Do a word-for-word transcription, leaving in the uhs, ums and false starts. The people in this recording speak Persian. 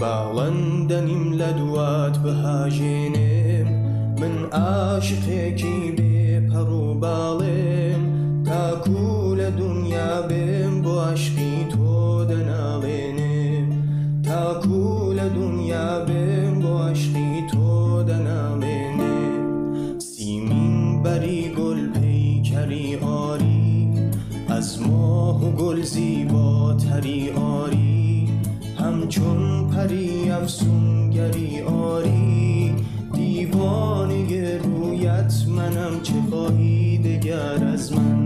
باڵندەنیم لە دوات بەهاژێنێم من عاشقێکی بێپەڕ و باڵێم تاکو لە دونیا بێم بۆ عاشقی تۆ دەناڵێنێم تاکو لە دونیا بێم بۆ عاشقی تۆ دەناڵێنێم سیمین بەری گل پەیکەری ئاری از ماه و گل زیباتری آری همچون پری افسونگری آری دیوانه رویت منم چه خواهی دگر از من